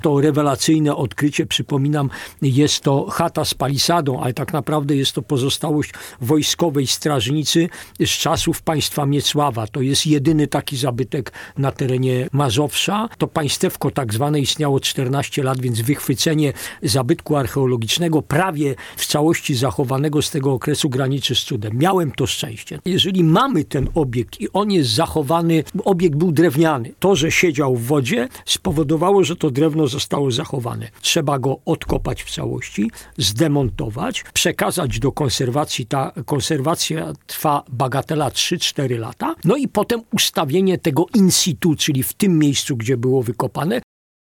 To rewelacyjne odkrycie, przypominam, jest to chata z palisadą, ale tak naprawdę jest to pozostałość wojskowej strażnicy z czasów państwa Miecława. To jest jedyny taki zabytek na terenie Mazowsza. To państewko tak zwane istniało 14 lat, więc wychwycenie zabytku archeologicznego prawie w całości zachowanego z tego okresu graniczy z cudem. Miałem to szczęście. Jeżeli mamy ten obiekt i on jest zachowany, obiekt był drewniany. To, że siedział w wodzie, spowodowało, że to drewno zostało zachowane. Trzeba go odkopać w całości, zdemontować, przekazać do konserwacji. Ta konserwacja trwa bagatela 3-4 lata. No i potem ustawienie tego in situ, czyli w tym miejscu, gdzie było wykopane,